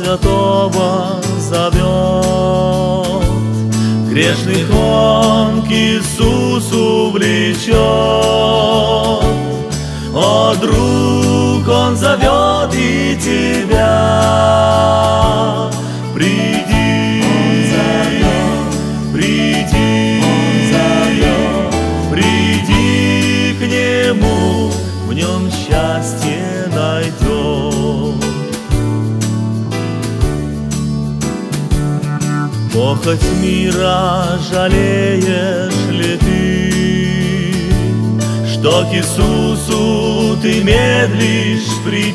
святого зовет, грешных Он к Иисусу влечет. О, друг, Он зовет и тебя. Приди, приди, приди к Нему, в Нем счастье найдешь. Похоть мира жалеешь ли ты, что к Иисусу ты медлишь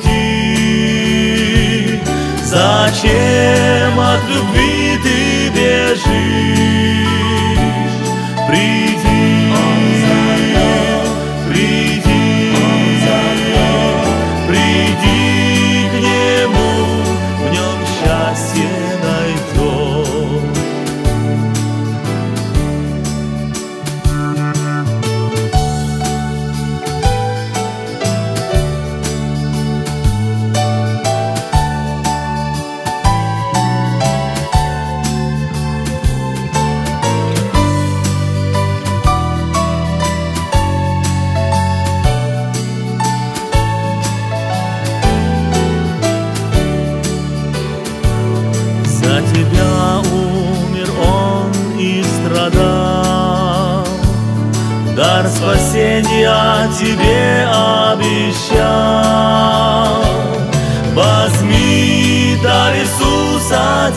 прийти? Зачем от любви ты бежишь? Приди, приди, приди к Нему, в Нем счастье найдешь. За тебя умер Он и страдал, дар спасения тебе обещал. Возьми дар Иисуса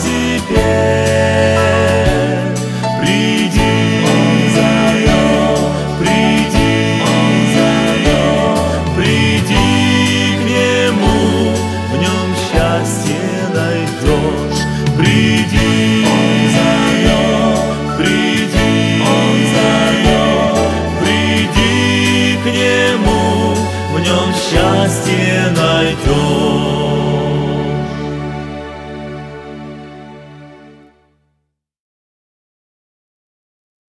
теперь. Приди, приди, приди к Нему, в Нем счастье найдешь. Приди, приди, приди к Нему, в Нем счастье найдешь.